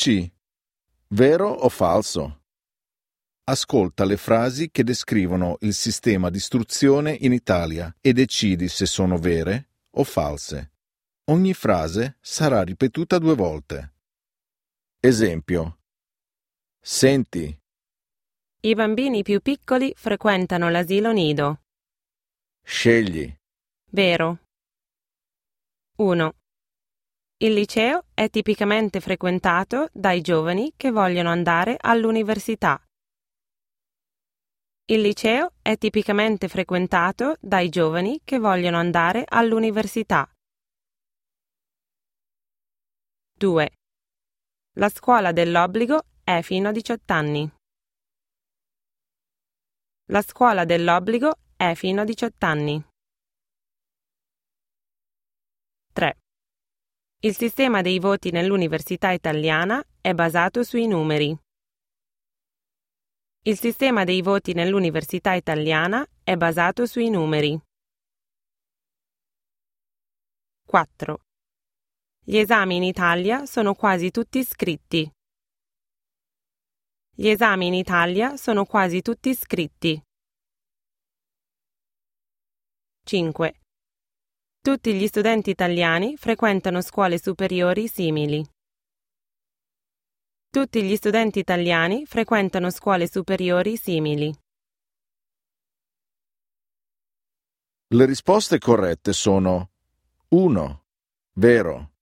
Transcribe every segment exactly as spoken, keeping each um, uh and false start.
C. Vero o falso? Ascolta le frasi che descrivono il sistema di istruzione in Italia e decidi se sono vere o false. Ogni frase sarà ripetuta due volte. Esempio. Senti. I bambini più piccoli frequentano l'asilo nido. Scegli. Vero. uno. Il liceo è tipicamente frequentato dai giovani che vogliono andare all'università. Il liceo è tipicamente frequentato dai giovani che vogliono andare all'università. due. La scuola dell'obbligo è fino a diciotto anni. La scuola dell'obbligo è fino a diciotto anni. tre. Il sistema dei voti nell'università italiana è basato sui numeri. Il sistema dei voti nell'università italiana è basato sui numeri. quattro. Gli esami in Italia sono quasi tutti scritti. Gli esami in Italia sono quasi tutti scritti. cinque. Tutti gli studenti italiani frequentano scuole superiori simili. Tutti gli studenti italiani frequentano scuole superiori simili. Le risposte corrette sono uno. Vero.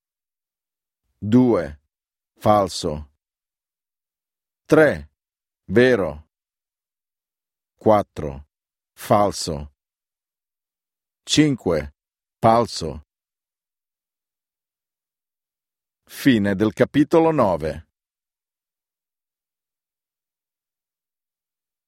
due. Falso. tre. Vero. quattro. Falso. cinque. Falso. Fine del capitolo nove.